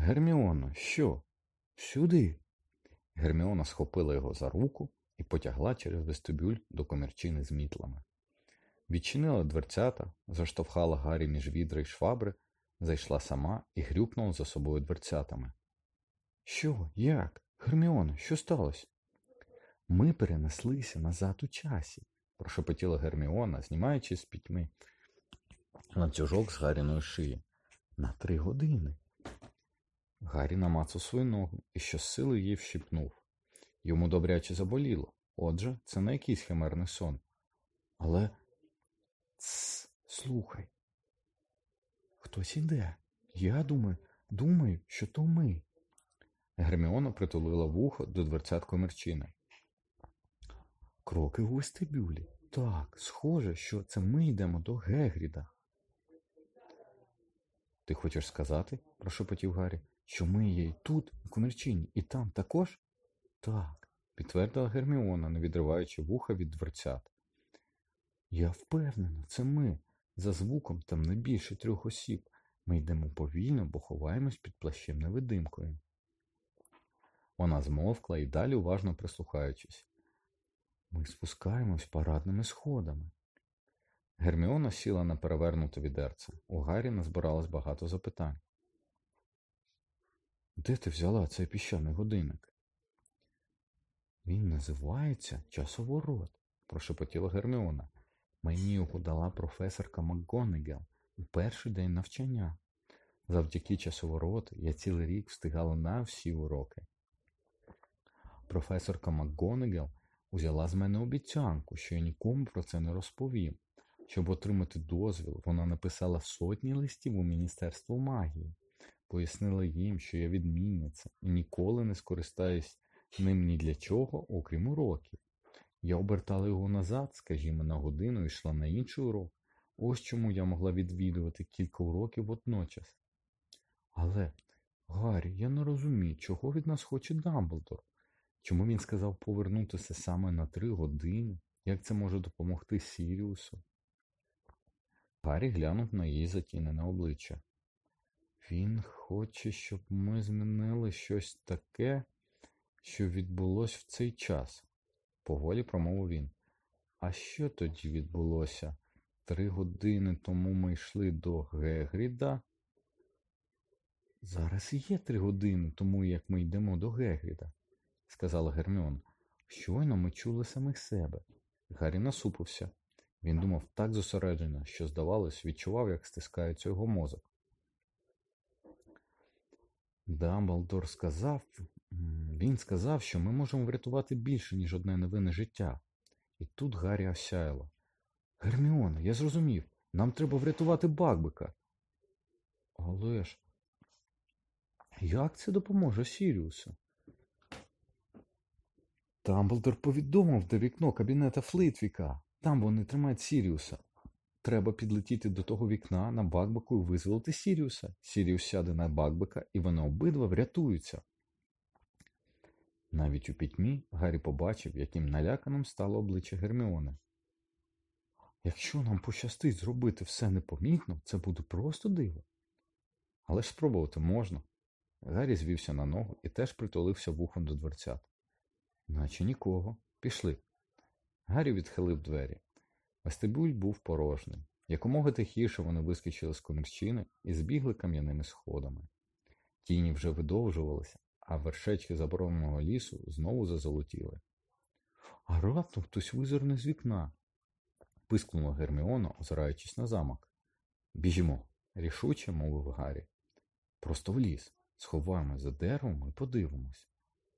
Герміоно, що? Сюди. Герміона схопила його за руку і потягла через вестибюль до комірчини з мітлами. Відчинила дверцята, заштовхала Гаррі між відра й швабри, зайшла сама і грюкнула за собою дверцятами. Що? Як? Герміоно, що сталося? Ми перенеслися назад у часі, прошепотіла Герміона, знімаючи з пітьми ланцюжок з Гарріної шиї. На 3 години. Гаррі намацав свою ногу і щосили її вщипнув. Йому добряче заболіло. Отже, це не якийсь химерний сон. Але... слухай. Хтось іде. Я думаю, що то ми. Герміона притулила вухо до дверцят комірчини. Кроки у вестибюлі. Так, схоже, що це ми йдемо до Гегріда. Ти хочеш сказати, прошепотів Гаррі, що ми є і тут, у комірчині, і там також? Так, підтвердила Герміона, не відриваючи вуха від дверцят. Я впевнена, це ми. За звуком там не більше 3 осіб. Ми йдемо повільно, бо ховаємось під плащем-невидимкою. Вона змовкла і далі уважно прислухаючись. Ми спускаємось парадними сходами. Герміона сіла на перевернуте відерце. У Гаррі назбиралось багато запитань. Де ти взяла цей піщаний годинник? Він називається часоворот, прошепотіла Герміона. Мені його дала професорка МакГонагал у перший день навчання. Завдяки часовороту я цілий рік встигала на всі уроки. Професорка МакГонагал узяла з мене обіцянку, що я нікому про це не розповім. Щоб отримати дозвіл, вона написала сотні листів у Міністерство магії. Пояснила їм, що я відмінниця і ніколи не скористаюсь ним ні для чого, окрім уроків. Я обертала його назад, скажімо, на годину і йшла на інший урок. Ось чому я могла відвідувати кілька уроків водночас. Але, Гаррі, я не розумію, чого від нас хоче Дамблдор? Чому він сказав повернутися саме на 3 години? Як це може допомогти Сіріусу? Гаррі глянув на її затінене обличчя. Він хоче, щоб ми змінили щось таке, що відбулось в цей час, поволі промовив він. А що тоді відбулося? 3 години тому ми йшли до Гегріда. Зараз і є 3 години тому, як ми йдемо до Гегріда, сказала Герміона. Щойно ми чули самих себе. Гаррі насупився. Він думав так зосереджено, що, здавалось, відчував, як стискається його мозок. Дамблдор сказав, що ми можемо врятувати більше, ніж одне невинне життя. І тут Гаррі осяяло. Герміона, я зрозумів, нам треба врятувати Бакбека. Але ж, як це допоможе Сіріусу? Дамблдор повідомив до вікно кабінета Флитвіка. Там вони тримають Сіріуса. Треба підлетіти до того вікна на Бакбеку і визволити Сіріуса. Сіріус сяде на Бакбека, і вони обидва врятуються. Навіть у пітьмі Гаррі побачив, яким наляканим стало обличчя Герміони. Якщо нам пощастить зробити все непомітно, це буде просто диво. Але ж спробувати можна. Гаррі звівся на ногу і теж притулився вухом до дверцят. Наче нікого. Пішли. Гаррі відхилив двері. Вестибюль був порожній. Якомога тихіше вони вискочили з комірчини і збігли кам'яними сходами. Тіні вже видовжувалися, а вершечки забороненого лісу знову зазолотіли. А раптом хтось визирне з вікна, пискнула Герміона, озираючись на замок. Біжімо, рішуче мовив Гаррі. Просто в ліс. Сховаємось за деревом і подивимось.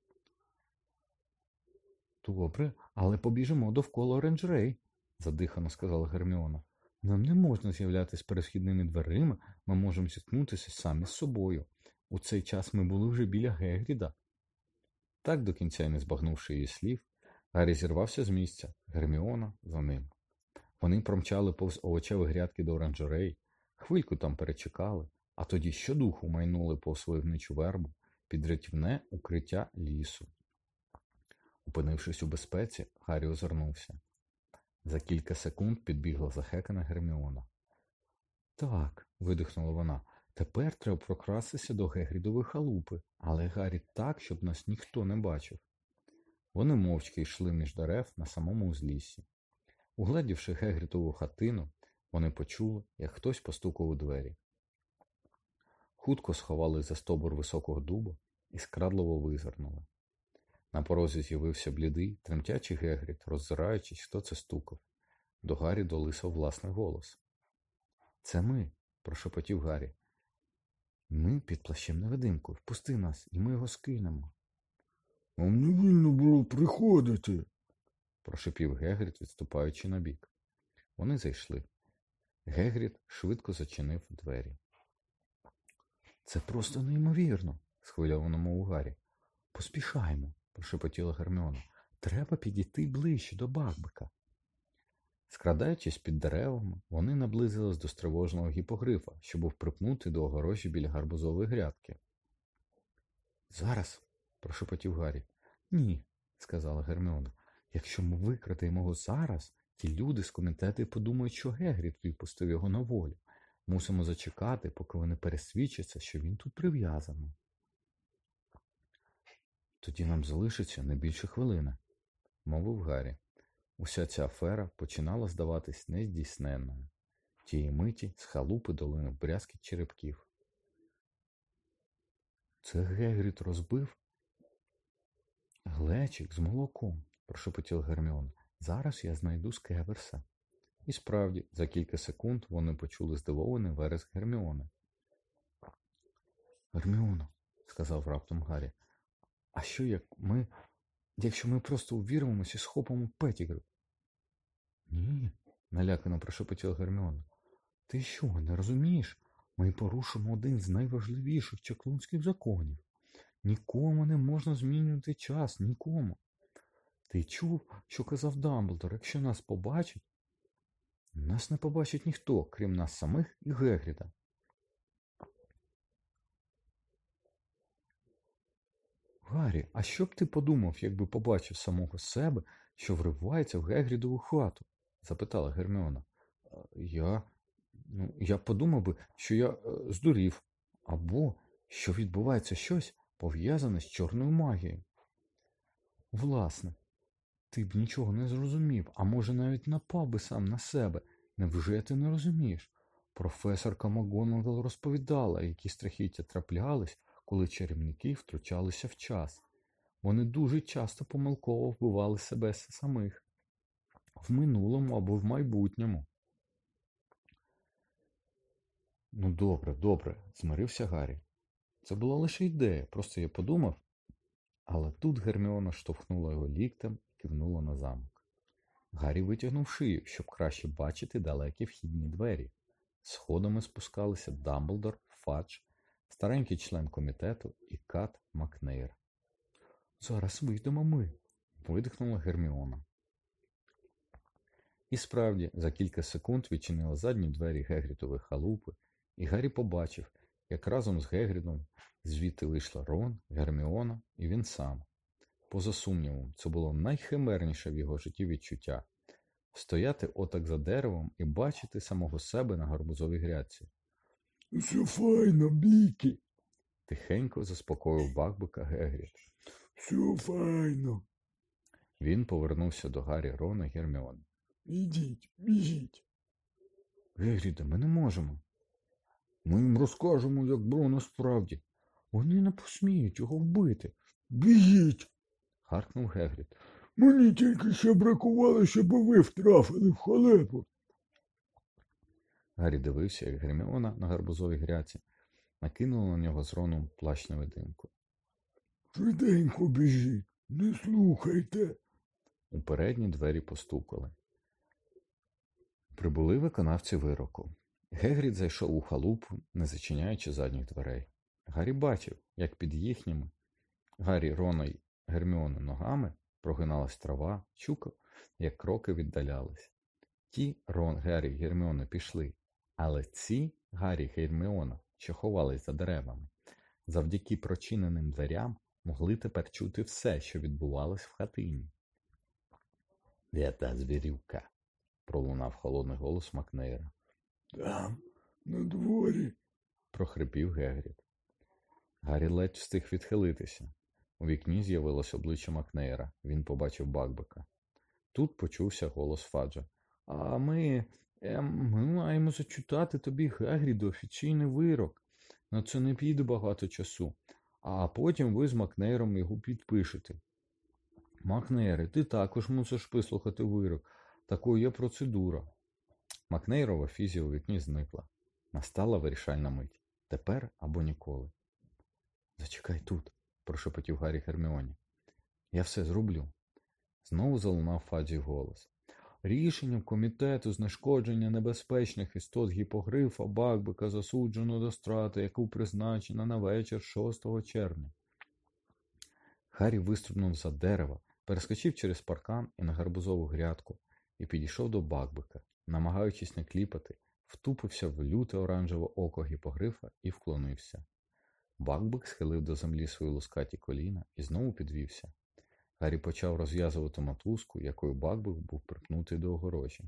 Добре, але побіжимо довкола оранжерей, задихано сказала Герміона. Нам не можна з'являтися перед вхідними дверима, ми можемо зіткнутися самі з собою. У цей час ми були вже біля Гегріда. Так, до кінця й не збагнувши її слів, Гаррі зірвався з місця, Герміона за ним. Вони промчали повз овочеві грядки до оранжерей, хвильку там перечекали, а тоді щодуху майнули повз войовничу вербу під рятівне укриття лісу. Опинившись у безпеці, Гаррі озирнувся. За кілька секунд підбігла захекана Герміона. Так, видихнула вона, Тепер треба прокрастися до Гегрідової халупи, але Гаррі так, щоб нас ніхто не бачив. Вони мовчки йшли між дерев на самому узліссі. Угледівши Гегрідову хатину, вони почули, як хтось постукав у двері. Хутко сховались за стовбур високого дуба і скрадливо визирнули. На порозі з'явився блідий, тремтячий Гегрід, роззираючись, хто це стукав. До Гаррі долисав власний голос. «Це ми», – прошепотів Гаррі. «Ми під плащем-невидимкою. Впусти нас, і ми його скинемо». «Вам не вільно було приходити», – прошепів Гегрід, відступаючи набік. Вони зайшли. Гегрід швидко зачинив двері. «Це просто неймовірно», – схвильовано мовив Гаррі. «Поспішаймо», – прошепотіла Герміона. «Треба підійти ближче до Бакбека». Скрадаючись під деревами, вони наблизились до стривожного гіпогрифа, що був припнутий до огорожі біля гарбузової грядки. «Зараз», – прошепотів Гаррі. «Ні», – сказала Герміона. «Якщо ми викрадемо його зараз, ті люди з комітету подумають, що Гегрід випустив його на волю. Мусимо зачекати, поки вони пересвідчаться, що він тут прив'язаний». «Тоді нам залишиться не більше хвилини», – мовив Гаррі. Уся ця афера починала здаватись нездійсненною. Тієї миті з халупи долинув брязкіт черепків. «Це Гегрід розбив глечик з молоком», – прошепотіла Герміона. «Зараз я знайду Скеверса». І справді, за кілька секунд вони почули здивований вереск Герміони. «Герміоно», – сказав раптом Гаррі, – «а що якщо ми просто увірвемося і схопимо Петтігрю?» «Ні», – налякано прошепотіла Герміона. «Ти що, не розумієш? Ми порушимо один з найважливіших чаклунських законів. Нікому не можна змінювати час, нікому. Ти чув, що казав Дамблдор, якщо нас побачить?» «Нас не побачить ніхто, крім нас самих і Гегріда». «Гаррі, а що б ти подумав, якби побачив самого себе, що вривається в Гегрідову хату?» – запитала Герміона. Я подумав би, що я здурів, або що відбувається щось, пов'язане з чорною магією». «Власне, ти б нічого не зрозумів, а може навіть напав би сам на себе. Невже ти не розумієш? Професорка МакГонагал розповідала, які страхіття траплялись, коли чарівники втручалися в час. Вони дуже часто помилково вбивали себе самих. В минулому або в майбутньому». «Ну, добре», – змирився Гаррі. «Це була лише ідея, просто я подумав». Але тут Герміона штовхнула його ліктем і кивнула на замок. Гаррі витягнув шию, щоб краще бачити далекі вхідні двері. Сходами спускалися Дамблдор, Фадж, старенький член комітету і Кат Макнейр. «Зараз вийдемо ми», – видихнула Герміона. І справді, за кілька секунд відчинила задні двері Гегрідової халупи, і Гаррі побачив, як разом з Гегрідом звідти вийшла Рон, Герміона і він сам. Поза сумнівом, це було найхимерніше в його житті відчуття – стояти отак за деревом і бачити самого себе на гарбузовій грядці. «Все файно, Бікі», – тихенько заспокоїв Бакбека Гегрід. «Все файно». Він повернувся до Гаррі, Рона і Герміони. «Ідіть, біжіть». «Гегріде, ми не можемо». «Ми їм розкажемо, як було насправді. Вони не посміють його вбити. Біжіть», – гаркнув Гегрід. «Мені тільки ще бракувало, щоб ви втрафили в халепу». Гаррі дивився, як Герміона на гарбузовій грядці накинула на нього з Роном плащ-невидимку. «Швиденько біжіть, не слухайте». У передні двері постукали. Прибули виконавці вироку. Гегрід зайшов у халупу, не зачиняючи задніх дверей. Гаррі бачив, як під їхніми Гаррі, Рона й Герміони ногами прогиналась трава, чукав, як кроки віддалялись. Ті Рон, Гаррі й Герміона пішли, але ці Гаррі й Герміона, що ховались за деревами, завдяки прочиненим дверям могли тепер чути все, що відбувалось в хатині. «Де та звірюка?» – пролунав холодний голос Макнейра. «Там, на дворі», прохрипів Гегрід. Гаррі ледь встиг відхилитися. У вікні з'явилось обличчя Макнейра. Він побачив Бакбека. Тут почувся голос Фаджа. «А ми маємо зачитати тобі, Гегріду, офіційний вирок. На це не піде багато часу. А потім ви з Макнейром його підпишете». «Макнейре, ти також мусиш вислухати вирок. Такою є процедура». Макнейрова фізія у вікні зникла. Настала вирішальна мить. Тепер або ніколи. «Зачекай тут», – прошепотів Гаррі Герміоні. «Я все зроблю». Знову залунав Фаджі голос. «Рішенням комітету знешкодження небезпечних істот гіпогрифа Бакбека засуджено до страти, яку призначено на вечір 6 червня». Гаррі вистрибнув за дерева, перескочив через паркан і на гарбузову грядку і підійшов до Бакбека, намагаючись не кліпати, втупився в люте оранжеве око гіпогрифа і вклонився. Бакбек схилив до землі свої лускаті коліна і знову підвівся. Гаррі почав розв'язувати мотузку, якою Бакбек був припнутий до огорожі.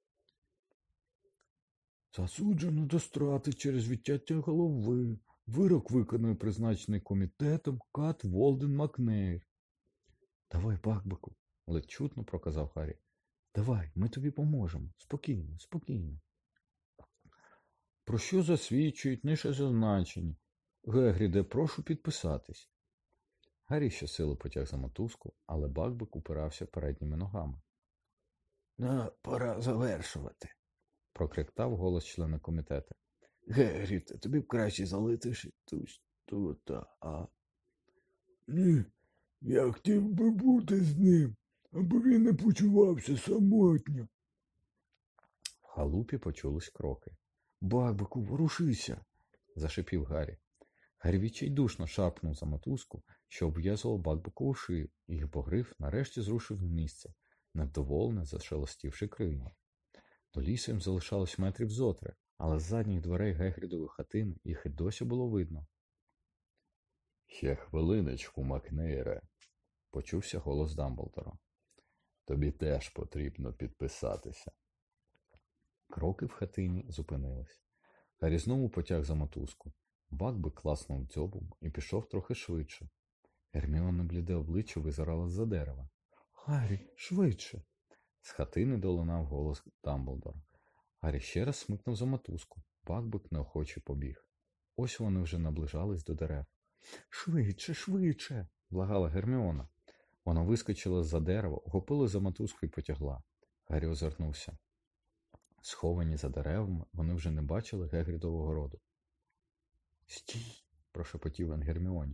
«Засуджено до страти через відтяття голови. Вирок виконує призначений комітетом Кат Волден Макнейр». «Давай, Бакбеку», – ледь чутно проказав Гаррі. «Давай, ми тобі поможемо. Спокійно, спокійно». «Про що засвідчують нижче зазначені? Гегріде, прошу підписатись». Гаррі щосили потяг за мотузку, але Бакбек упирався передніми ногами. «Пора завершувати», – прокриктав голос члена комітету. «Гегріде, тобі б краще залишитися тут, а...» Ні, я хотів би бути з ним, аби він не почувався самотньо. В халупі почулись кроки. «Бакбеку, ворушися!» – зашипів Гаррі. Гаррі відчайдушно шарпнув за мотузку, що обв'язував Бакбекову шию, і гіпогриф нарешті зрушив з місця, невдоволено зашелестівши крильми. До лісу їм залишалось метрів зо 3, але з задніх дверей Гегрідової хатини їх і досі було видно. «Ще хвилиночку, Макнейре», – почувся голос Дамблдора. «Тобі теж потрібно підписатися». Кроки в хатині зупинились. Гаррі знову потяг за мотузку. Бакбек класнув дзьобом і пішов трохи швидше. Герміона бліде обличчя визирала з-за дерева. «Гаррі, швидше!» З хатини долунав голос Дамблдора. Гаррі ще раз смикнув за мотузку. Бакбек неохоче побіг. Ось вони вже наближались до дерев. «Швидше, швидше!» – благала Герміона. Вона вискочила з-за дерева, ухопила за мотузку і потягла. Гаррі озирнувся. Сховані за деревами, вони вже не бачили Гегрідового роду. «Стій!» – прошепотів він Герміоні.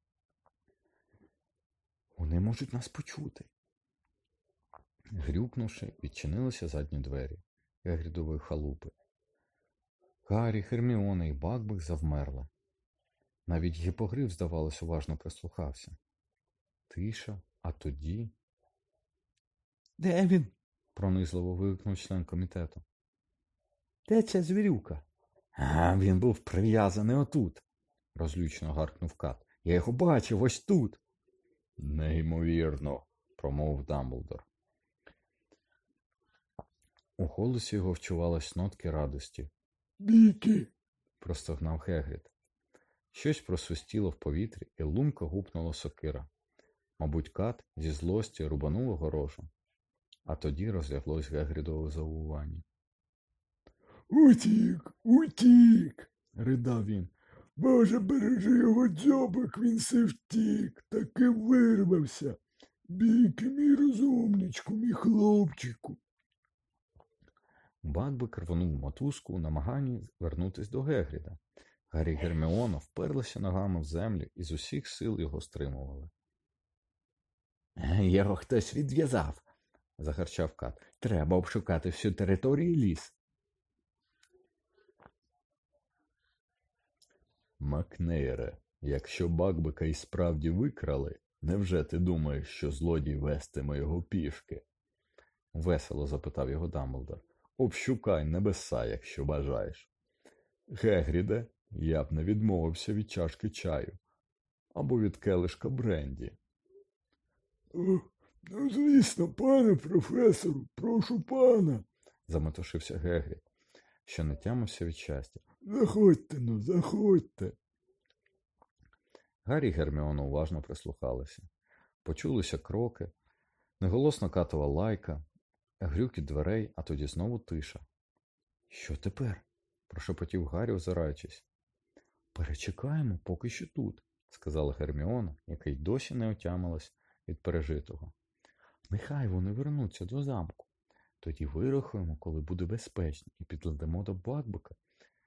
«Вони можуть нас почути!» Грюкнувши, відчинилися задні двері Гегрідової халупи. Гаррі, Герміона і Бакбек завмерли. Навіть гіпогриф, здавалось, уважно прислухався. Тиша, а тоді... «Де він?» – пронизливо вигукнув член комітету. «Де ця звірюка?» «А, він був прив'язаний отут», – розлючено гаркнув Кат. «Я його бачив ось тут». «Неймовірно», – промовив Дамблдор. У голосі його вчувались нотки радості. «Біки!» – простогнав Хегрід. Щось просвистіло в повітрі і лунко гупнула сокира. Мабуть, Кат зі злості рубанув огорожу. А тоді розляглось Гегрідове завування. «Утік! Утік!» – ридав він. «Боже, бережи його дзьобик, він си втік, таки вирвався. Біки, мій розумничку, мій хлопчику!» Бакбек рвонув мотузку у намаганні вернутись до Гегріда. Гаррі й Герміона вперлися ногами в землю і з усіх сил його стримували. «Його хтось відв'язав», – загарчав Кат. «Треба обшукати всю територію і ліс». «Макнейре, якщо Бакбека і справді викрали, невже ти думаєш, що злодій вестиме його пішки?» – весело запитав його Дамблдор. «Обшукай небеса, якщо бажаєш. Гегріде, я б не відмовився від чашки чаю або від келишка бренді». «Ну, звісно, пане професору, прошу пана», – заметушився Гегрід, що не тямився від щастя. Заходьте, ну, заходьте. Гаррі й Герміона уважно прислухалися. Почулися кроки, неголосно катова лайка, грюкіт дверей, а тоді знову тиша. Що тепер? Прошепотів Гаррі, озираючись. Перечекаємо поки що тут, сказала Герміона, яка й досі не отямилась від пережитого. Нехай вони вернуться до замку. Тоді вирахуємо, коли буде безпечно, і підкладемо до Бакбека.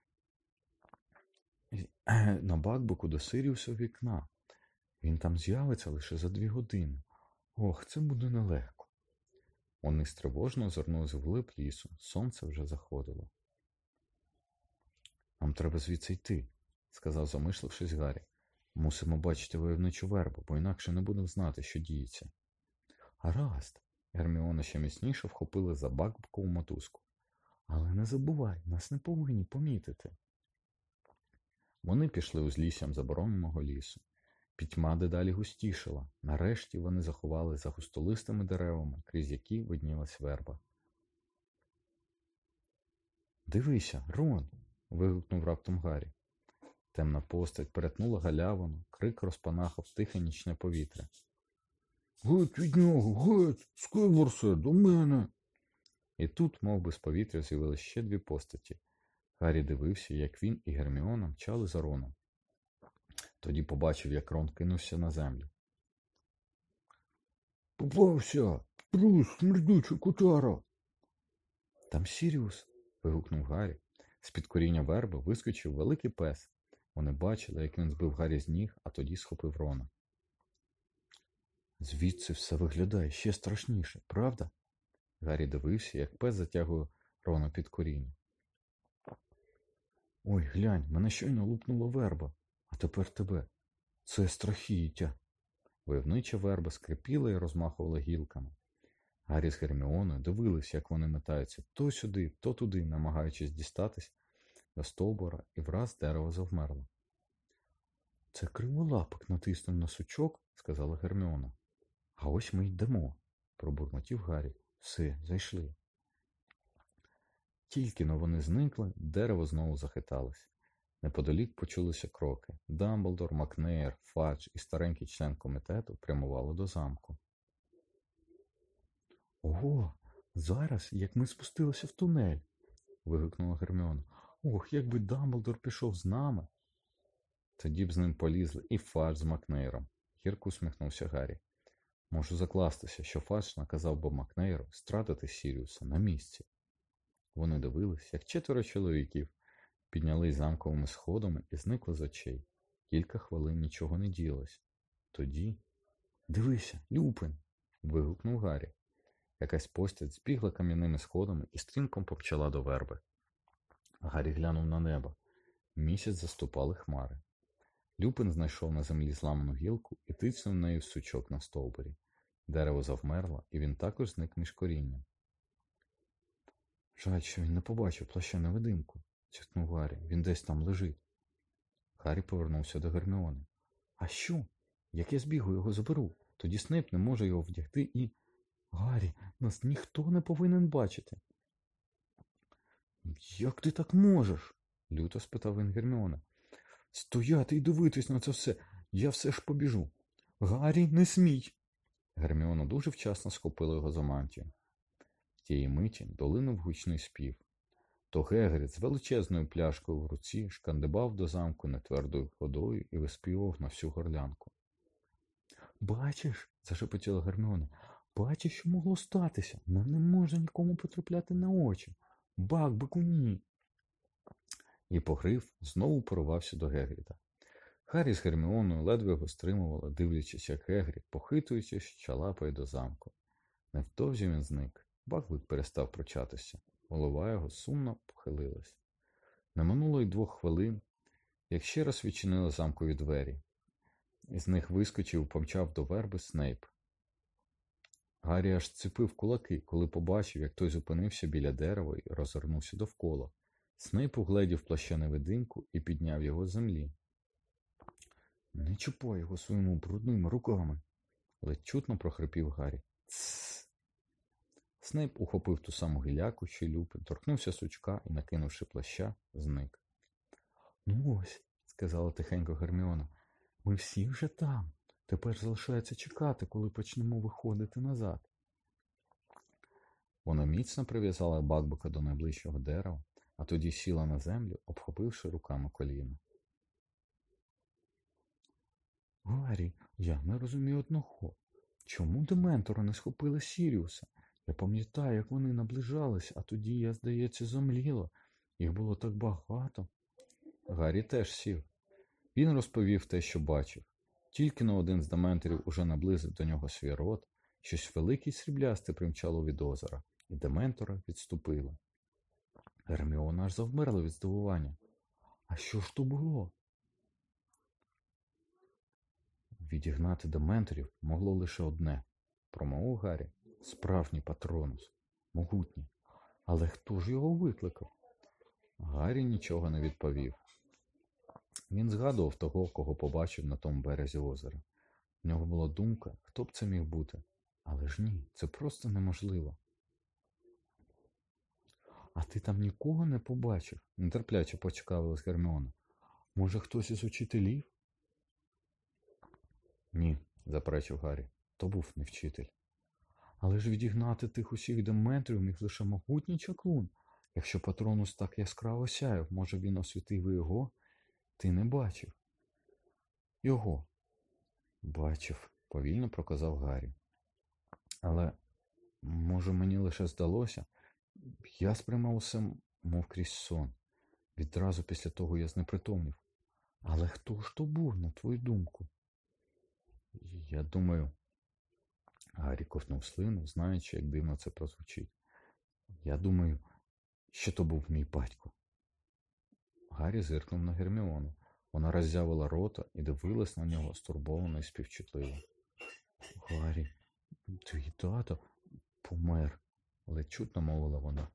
На Бакбеку до Сиріуса вікна. Він там з'явиться лише за 2 години. Ох, це буде нелегко. Вони стривожно озирнулись вглиб лісу. Сонце вже заходило. Нам треба звідси йти, сказав, замислившись Гаррі. Мусимо бачити войовничу вербу, бо інакше не будемо знати, що діється. Гаразд. Герміона ще міцніше вхопила за Бакбекову мотузку. Але не забувай, нас не повинні помітити. Вони пішли узліссям забороненого лісу. Пітьма дедалі густішала. Нарешті вони заховали за густолистими деревами, крізь які виднілась верба. Дивися, Рон! Вигукнув раптом Гаррі. Темна постать перетнула галявину, крик розпанахав тихе нічне повітря. Геть від нього, геть! Скайлорсе, до мене! І тут, мов би, з повітря з'явились ще 2 постаті. Гаррі дивився, як він і Герміона мчали за Роном. Тоді побачив, як Рон кинувся на землю. Попався! Трус, смердюча котара! Там Сіріус! Вигукнув Гаррі. З-під коріння верби вискочив великий пес. Вони бачили, як він збив Гаррі з ніг, а тоді схопив Рона. Звідси все виглядає ще страшніше, правда? Гаррі дивився, як пес затягує Рона під коріння. Ой, глянь, мене щойно лупнула верба, а тепер тебе. Це страхіття. Войовнича верба скрипіла і розмахувала гілками. Гаррі з Герміоною дивились, як вони метаються то сюди, то туди, намагаючись дістатись до стовбура, і враз дерево завмерло. Це криволапик натиснув на сучок, сказала Герміона. А ось ми йдемо, пробурмотів Гаррі. Все, зайшли. Тільки-но вони зникли, дерево знову захиталось. Неподалік почулися кроки. Дамблдор, Макнеєр, Фадж і старенький член комітету прямували до замку. Ого, зараз, як ми спустилися в тунель, вигукнула Герміона. Ох, якби Дамблдор пішов з нами. Тоді б з ним полізли і Фадж з Макнеєром. Гірко усміхнувся Гаррі. Можу закластися, що Фадж наказав би Макнеєру стратити Сіріуса на місці. Вони дивились, як 4 чоловіків піднялись замковими сходами і зникли з очей. Кілька хвилин нічого не діялось. Тоді... Дивися, Люпин! Вигукнув Гаррі. Якась постать збігла кам'яними сходами і стрімком помчала до верби. Гаррі глянув на небо. Місяць заступали хмари. Люпин знайшов на землі зламану гілку і тицнув нею в сучок на стовбурі. Дерево завмерло, і він також зник між корінням. Жаль, що він не побачив плаща-невидимку, зітхнув Гаррі. Він десь там лежить. Гаррі повернувся до Герміони. А що? Як я збігу його заберу? Тоді Снейп не може його вдягти і... Гаррі, нас ніхто не повинен бачити. Як ти так можеш? Люто спитав він Герміона. Стояти і дивитись на це все. Я все ж побіжу. Гаррі, не смій. Герміона дуже вчасно схопила його за мантію. Тієї миті долинув гучний спів. То Гегрід з величезною пляшкою в руці шкандибав до замку нетвердою ходою і виспівав на всю горлянку. Бачиш, зашепотіла Герміона, бачиш, що могло статися. Нам не може нікому потрапляти на очі. Бакбеку ні. І погрив знову порвався до Гегріда. Гаррі з Герміоною ледве його стримували, дивлячись, як Гегрід, похитуючись, чалапає до замку. Невдовзі він зник. Бакбек перестав пручатися. Голова його сумно похилилась. Не минуло й 2 хвилин, як ще раз відчинили замкові двері. Із них вискочив і помчав до верби Снейп. Гаррі аж ціпив кулаки, коли побачив, як той зупинився біля дерева і розвернувся довкола. Снейп угледів плаща-невидимку і підняв його з землі. Не чіпай його своїми брудними руками, ледь чутно прохрипів Гаррі. Тссс. Снейп ухопив ту саму гіляку, що й Люпин, торкнувся сучка і, накинувши плаща, зник. Ну ось, сказала тихенько Герміона, ми всі вже там. Тепер залишається чекати, коли почнемо виходити назад. Вона міцно прив'язала Бакбука до найближчого дерева, а тоді сіла на землю, обхопивши руками коліна. Гаррі, я не розумію одного. Чому дементори не схопили Сіріуса? Я пам'ятаю, як вони наближались, а тоді я, здається, зомліла. Їх було так багато. Гаррі теж сів. Він розповів те, що бачив. Тільки но один з дементорів уже наблизив до нього свій рот, щось велике й сріблясте примчало від озера, і дементора відступило. Герміона аж завмерла від здивування. А що ж то було? Відігнати дементорів могло лише одне, промовив Гаррі. Справжній патронус, могутній. Але хто ж його викликав? Гаррі нічого не відповів. Він згадував того, кого побачив на тому березі озера. В нього була думка, хто б це міг бути. Але ж ні, це просто неможливо. А ти там нікого не побачив? Нетерпляче поцікавилась Герміона. Може, хтось із учителів? Ні, заперечив Гаррі. То був не вчитель. Але ж відігнати тих усіх дементорів міг лише могутній чаклун. Якщо патронус так яскраво сяяв, може він освітив і його? Ти не бачив. Його. Бачив, повільно проказав Гаррі. Але, може, мені лише здалося? Я сприймав усе, мов крізь сон. Відразу після того я знепритомнів. Але хто ж то був, на твою думку? Я думаю... Гаррі ковтнув слину, знаючи, як дивно це прозвучить. Я думаю, що то був мій батько. Гаррі зиркнув на Герміону. Вона роззявила рота і дивилась на нього стурбовано і співчутливо. Гаррі, твій тато помер, ледь чутно мовила вона.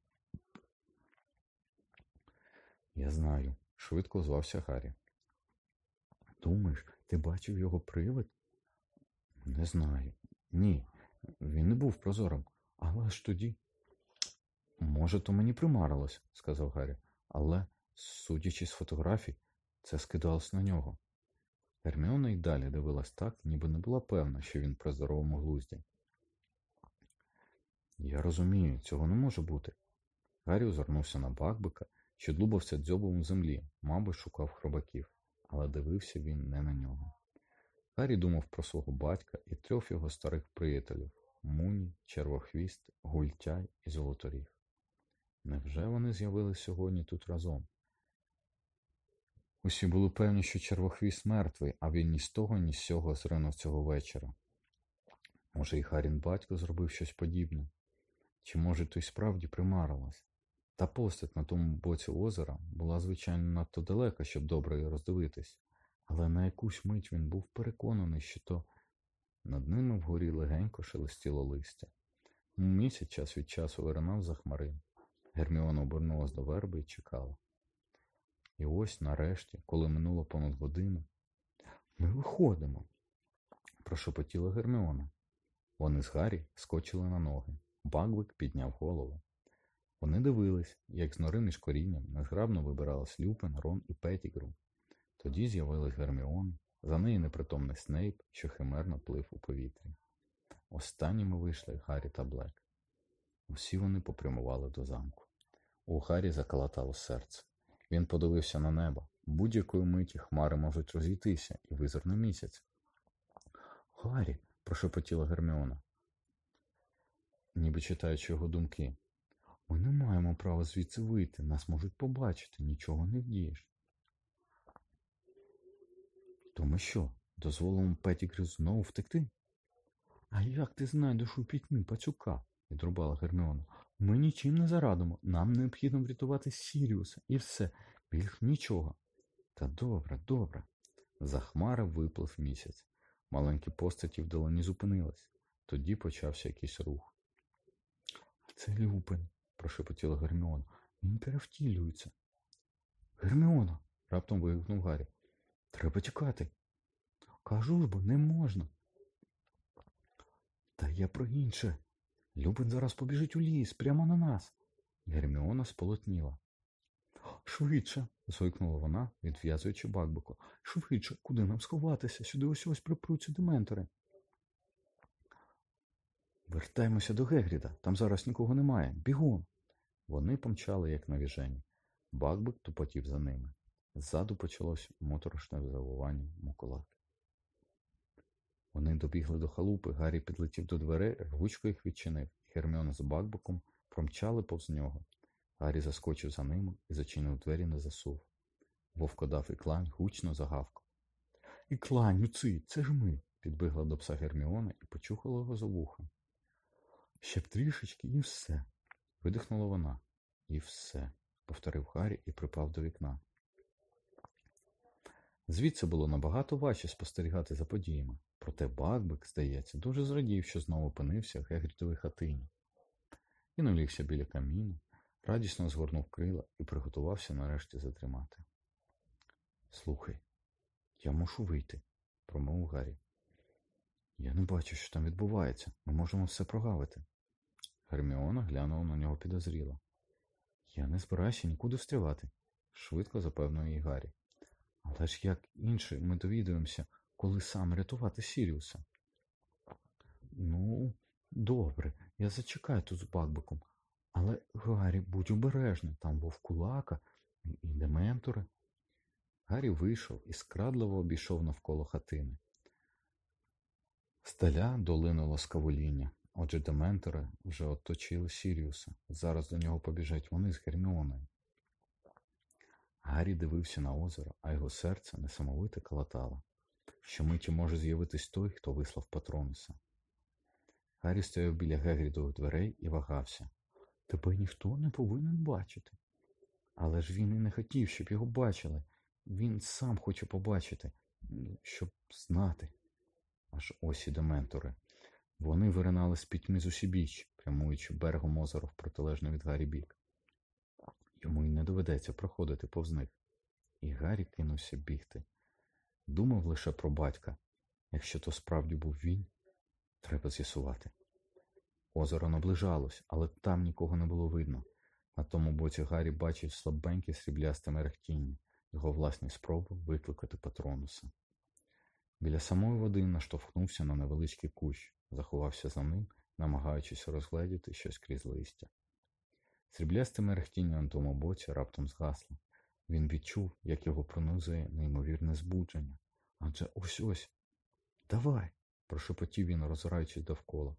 Я знаю, швидко озвався Гаррі. Думаєш, ти бачив його привид? Не знаю. Ні, він не був прозорим. Але ж тоді... Може, то мені примарилось, сказав Гаррі. Але, судячи з фотографій, це скидалось на нього. Герміона й далі дивилась так, ніби не була певна, що він при здоровому глузді. Я розумію, цього не може бути. Гаррі озирнувся на Бакбика, що длубався дзьобом у землі, мабуть, шукав хробаків, але дивився він не на нього. Гаррі думав про свого батька і трьох його старих приятелів – Муні, Червохвіст, Гультяй і Золоторіг. Невже вони з'явились сьогодні тут разом? Усі були певні, що Червохвіст мертвий, а він ні з того, ні з сього зринув цього вечора. Може, і Гаррін батько зробив щось подібне? Чи, може, то й справді примарилось? Та постать на тому боці озера була, звичайно, надто далека, щоб добре її роздивитись. Але на якусь мить він був переконаний, що то над ними вгорі легенько шелестіло листя. Місяць час від часу виринав за хмарин. Герміона обернулась до верби і чекала. І ось, нарешті, коли минуло понад годину, ми виходимо, прошепотіла Герміона. Вони з Гаррі скочили на ноги. Бакбик підняв голову. Вони дивились, як з нори між корінням незграбно вибирались Люпин, Рон і Петтігру. Тоді з'явилась Герміона, за нею непритомний Снейп, що химерно плив у повітрі. Останніми вийшли Гаррі та Блек. Усі вони попрямували до замку. У Гаррі заколотало серце. Він подивився на небо. Будь-якої миті хмари можуть розійтися і визирне місяць. «Гаррі!» – прошепотіла Герміона, ніби читаючи його думки. «Ми не маємо права звідси вийти, нас можуть побачити, нічого не вдієш». «То ми що, дозволимо Петтігрю знову втекти?» «А як ти знайдеш у пітьмі пацюка?» – відрубала Герміона. «Ми нічим не зарадимо, нам необхідно врятувати Сіріуса, і все, більш нічого». «Та добре, добре». За хмари виплив місяць. Маленькі постаті вдалині зупинились. Тоді почався якийсь рух. «Це Люпин», – прошепотіла Герміона. «Він перевтілюється». «Герміона!» – раптом вигукнув Гаррі. «Треба тікати». «Кажу ж бо, не можна». «Та я про інше. Люпин зараз побіжить у ліс, прямо на нас». Герміона сполотніла. Швидше, зойкнула вона, відв'язуючи Бакбеку. Швидше, куди нам сховатися? Сюди ось припруться дементори. Вертаймося до Гегріда, там зараз нікого немає. Бігом. Вони помчали, як навіжені. Бакбек тупотів за ними. Ззаду почалось моторошне завивання моколаки. Вони добігли до халупи, Гаррі підлетів до дверей, рвучко їх відчинив. Герміона з Бакбеком промчали повз нього. Гаррі заскочив за ними і зачинив двері на засув. Вовкодав і Клань гучно загавкав. І Клань, це ж ми! Підбігла до пса Герміона і почухала його за вухом. Ще б трішечки і все. Видихнула вона. І все, повторив Гаррі і припав до вікна. Звідси було набагато важче спостерігати за подіями. Проте Бакбек, здається, дуже зрадів, що знову опинився в Гегрідовій хатині. Він улігся біля каміну, радісно згорнув крила і приготувався нарешті задрімати. Слухай, я мушу вийти, промовив Гаррі. Я не бачу, що там відбувається. Ми можемо все прогавити. Герміона глянула на нього підозріло. Я не збираюся нікуди встрявати, швидко запевнив їй Гаррі. Але ж як інше ми довідуємося, коли саме рятувати Сіріуса? Ну, добре, я зачекаю тут з Бакбеком. Але, Гаррі, будь обережний, там вовкулака і дементори. Гаррі вийшов і скрадливо обійшов навколо хатини. Здаля долинуло скавуління. Отже, дементори вже оточили Сіріуса. Зараз до нього побіжать вони з Герміоною. Гаррі дивився на озеро, а його серце несамовито калатало. Щомиті може з'явитись той, хто вислав Патронуса. Гаррі стояв біля Гегрідових дверей і вагався. Тебе ніхто не повинен бачити. Але ж він і не хотів, щоб його бачили. Він сам хоче побачити, щоб знати. Аж ось і дементори. Вони виринали з пітьми зусібіч, прямуючи берегом озера в протилежний від Гаррі бік. Йому й не доведеться проходити повз них. І Гаррі кинувся бігти. Думав лише про батька. Якщо то справді був він, треба з'ясувати. Озеро наближалось, але там нікого не було видно. На тому боці Гаррі бачив слабеньке сріблясте мерехтіння, його власні спроби викликати Патронуса. Біля самої води наштовхнувся на невеличкий кущ, заховався за ним, намагаючись розгледіти щось крізь листя. Сріблясте мерехтіння на тому боці раптом згасло. Він відчув, як його пронизує неймовірне збудження. Адже ось-ось. Давай, прошепотів він, роззираючись довкола.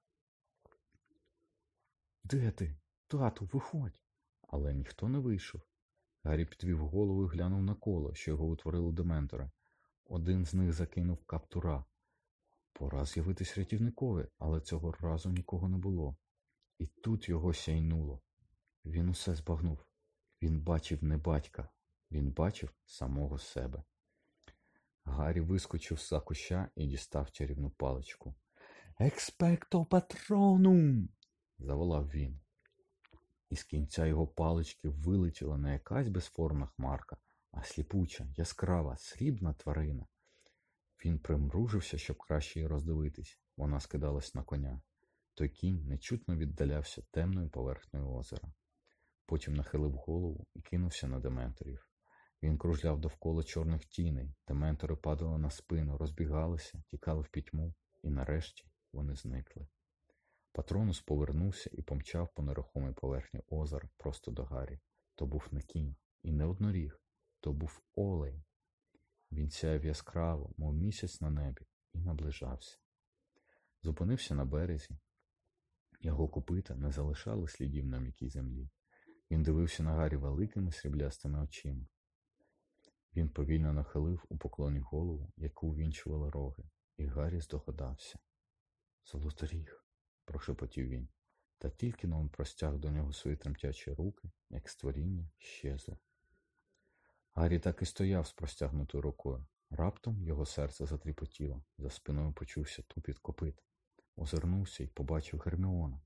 Де ти? Тату, виходь. Але ніхто не вийшов. Гаррі підвів голову і глянув на коло, що його утворили дементори. Один з них закинув каптура. Пора з'явитись рятівникові, але цього разу нікого не було. І тут його сяйнуло. Він усе збагнув. Він бачив не батька. Він бачив самого себе. Гаррі вискочив з-за куща і дістав чарівну паличку. «Експекто патронум!» – заволав він. Із кінця його палички вилетіла не якась безформна хмарка, а сліпуча, яскрава, срібна тварина. Він примружився, щоб краще її роздивитись. Вона скидалась на коня. Той кінь нечутно віддалявся темною поверхнею озера. Потім нахилив голову і кинувся на дементорів. Він кружляв довкола чорних тіней, дементори падали на спину, розбігалися, тікали в пітьму, і нарешті вони зникли. Патронус повернувся і помчав по нерухомій поверхні озера просто до Гаррі. То був не кінь і не одноріг, то був олень. Він сяяв яскраво, мов місяць на небі, і наближався. Зупинився на березі. Його копита не залишали слідів на м'якій землі. Він дивився на Гаррі великими сріблястими очима. Він повільно нахилив у поклоні голову, яку увінчували роги, і Гаррі здогадався. «Золотаріг», – прошепотів він, та тільки но він простяг до нього свої тремтячі руки, як створіння щезло. Гаррі так і стояв з простягнутою рукою. Раптом його серце затріпотіло, за спиною почувся тупіт копит. Озирнувся і побачив Герміону,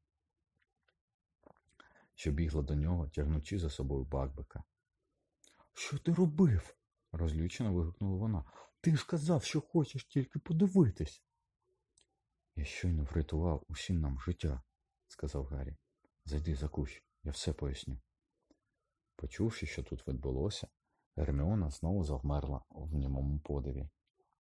що бігла до нього, тягнучи за собою Бакбека. «Що ти робив?» – розлючено вигукнула вона. «Ти ж казав, що хочеш тільки подивитись!» «Я щойно врятував усім нам життя», – сказав Гаррі. «Зайди за кущ, я все поясню». Почувши, що тут відбулося, Герміона знову завмерла в німому подиві.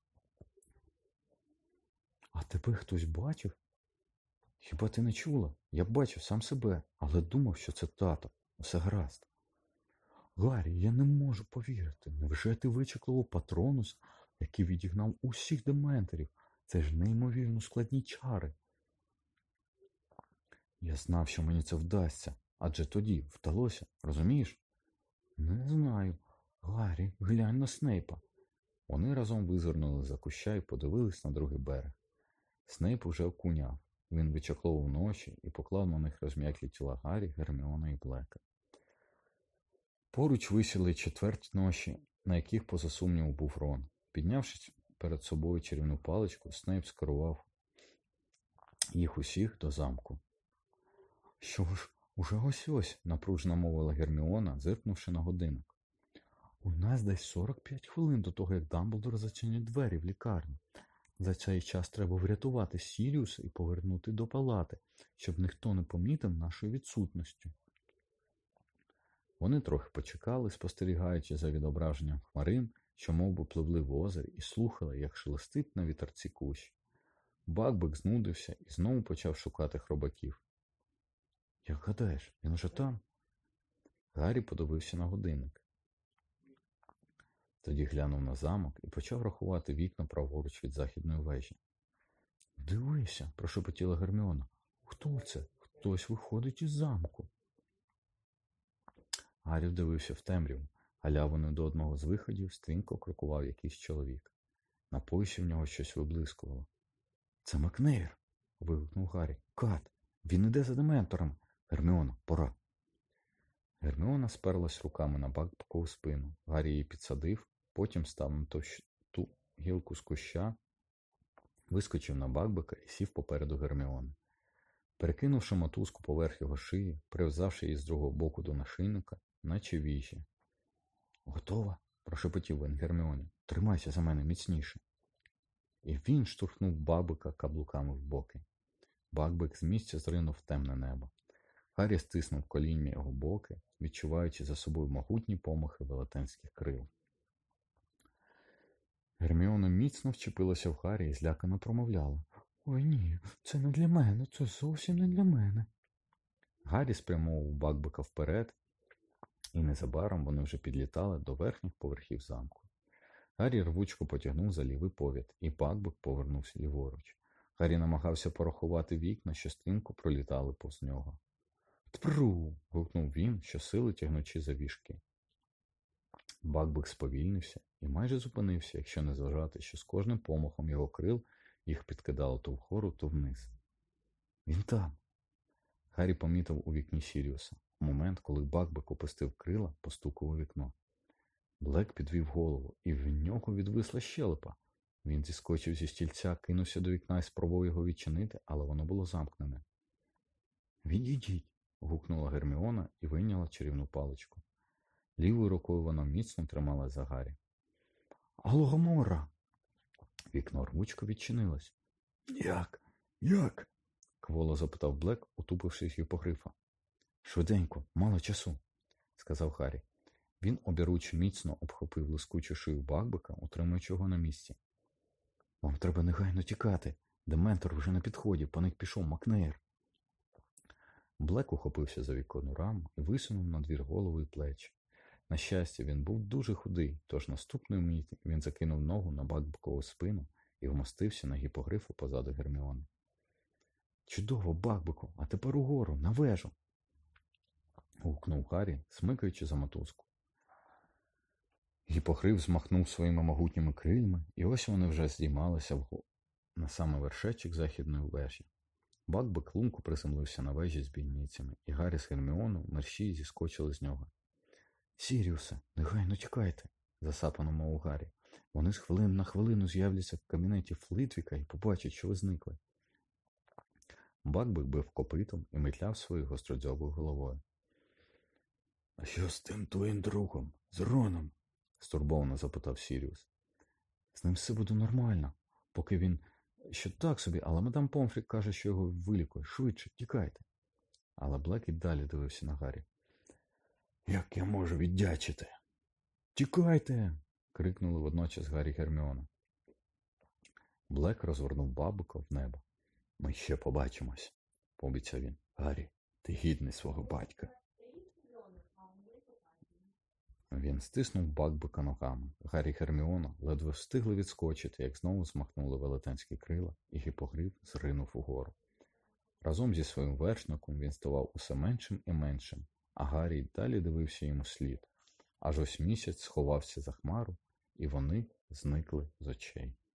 «А тебе хтось бачив? Хіба ти не чула? Я бачив сам себе, але думав, що це тато. Все гаразд». «Гаррі, я не можу повірити. Невже ти вичеклував Патронуса, який відігнав усіх дементорів? Це ж неймовірно складні чари». «Я знав, що мені це вдасться. Адже тоді вдалося, розумієш?» «Не знаю. Гаррі, глянь на Снейпа». Вони разом визирнули за куща і подивились на другий берег. Снейп уже окуняв. Він вичакловував ночі і поклав на них розм'яклі тіла Гаррі, Герміона і Блека. Поруч висіли четверть ноші, на яких, поза сумнівом, був Рон. Піднявши перед собою чарівну паличку, Снейп скерував їх усіх до замку. «Що ж, уже ось-ось», – напружено мовила Герміона, зиркнувши на годинник. «У нас десь 45 хвилин до того, як Дамблдор зачинить двері в лікарню. За цей час треба врятувати Сіріуса і повернути до палати, щоб ніхто не помітив нашої відсутності». Вони трохи почекали, спостерігаючи за відображенням хмарин, що мовби пливли в озері, і слухали, як шелестить на вітерці кущ. Бак-Бак знудився і знову почав шукати хробаків. «Як гадаєш, він уже там?» Гаррі подивився на годинник. Тоді глянув на замок і почав рахувати вікна праворуч від західної вежі. «Дивися», – прошепотіла Герміона. «Хто це? Хтось виходить із замку». Гаррі вдивився в темряву. Галявиною до одного з виходів стрімко крокував якийсь чоловік. На поясі в нього щось виблискувало. «Це Макнейр!» – вигукнув Гаррі. «Кат! Він іде за дементорами! Герміона, пора!» Герміона сперлась руками на Бак-Бакову спину. Гаррі її підсадив, потім став на ту гілку з куща, вискочив на Бак-Бака і сів попереду Герміони. Перекинувши мотузку поверх його шиї, прив'язавши її з другого боку до нашийника, наче віжі. «Готова?» – прошепотів він Герміоні. «Тримайся за мене міцніше». І він штурхнув Бак-Бака каблуками в боки. Бак-Бак з місця зринув в темне небо. Гаррі стиснув коліньми його боки, відчуваючи за собою могутні помахи велетенських крил. Герміона міцно вчепилася в Гаррі і злякано промовляла. «Ой ні, це не для мене, це зовсім не для мене». Гаррі спрямовував Бак-Бака вперед, і незабаром вони вже підлітали до верхніх поверхів замку. Гаррі рвучко потягнув за лівий повід, і Бак-Бак повернувся ліворуч. Гаррі намагався порахувати вікна, що стрімко пролітали повз нього. «Тпру!» – гукнув він, щосили тягнучи за віжки. Бак-Бак сповільнився і майже зупинився, якщо не зважати, що з кожним помахом його крил їх підкидало то вгору, то вниз. «Він там!» Гаррі помітив у вікні Сіріуса. В момент, коли Бак-Бак опустив крила, постукав у вікно. Блек підвів голову, і в нього відвисла щелепа. Він зіскочив зі стільця, кинувся до вікна і спробував його відчинити, але воно було замкнене. «Відійдіть!» – гукнула Герміона і вийняла чарівну паличку. Лівою рукою вона міцно тримала за Гаррі. «Алло, Гамора!» Вікно рвучко відчинилось. Як?» – кволо запитав Блек, утупившись в гіпогрифа. «Швиденько, мало часу», – сказав Гаррі. Він обіруч міцно обхопив лискучу шию Бак-Бака, утримуючи його на місці. «Вам треба негайно тікати. Дементор вже на підході, по них пішов Макнейр». Блек ухопився за віконну раму і висунув на двір голову і плечі. На щастя, він був дуже худий, тож наступної миті він закинув ногу на Бак-Бакову спину і вмостився на гіпогрифу позаду Герміони. «Чудово, Бак-Баку, а тепер угору, на вежу!» – гукнув Гаррі, смикаючи за мотузку. Гіпогриф змахнув своїми могутніми крильми, і ось вони вже здіймалися на саме вершечок західної вежі. Бак-Бак лунко приземлився на вежі з бійницями, і Гаррі з Герміоною мерщій зіскочили з нього. «Сіріусе, негайно тікайте!» – засапано мовив Гаррі. «Вони з хвилин на хвилину з'являться в кабінеті Флитвіка і побачать, що ви зникли». Бак-Бак бив копитом і метляв своєю гостродзьобою головою. «А що з тим твоїм другом, з Роном?» – стурбовано запитав Сіріус. «З ним все буде нормально, поки він що так собі, але мадам Помфрі каже, що його вилікує. Швидше, тікайте». Але Блек і далі дивився на Гаррі. Як я можу віддячити? Тікайте! Крикнули водночас Гаррі й Герміона. Блек розвернув бабика в небо. Ми ще побачимось, пообіцяв він. Гаррі, ти гідний свого батька. Він стиснув бабика ногами. Гаррі й Герміона ледве встигли відскочити, як знову змахнули велетенські крила, і гіпогриф зринув угору. Разом зі своїм вершником він ставав усе меншим і меншим, а Гаррі й далі дивився йому слід. Аж ось місяць сховався за хмару, і вони зникли з очей.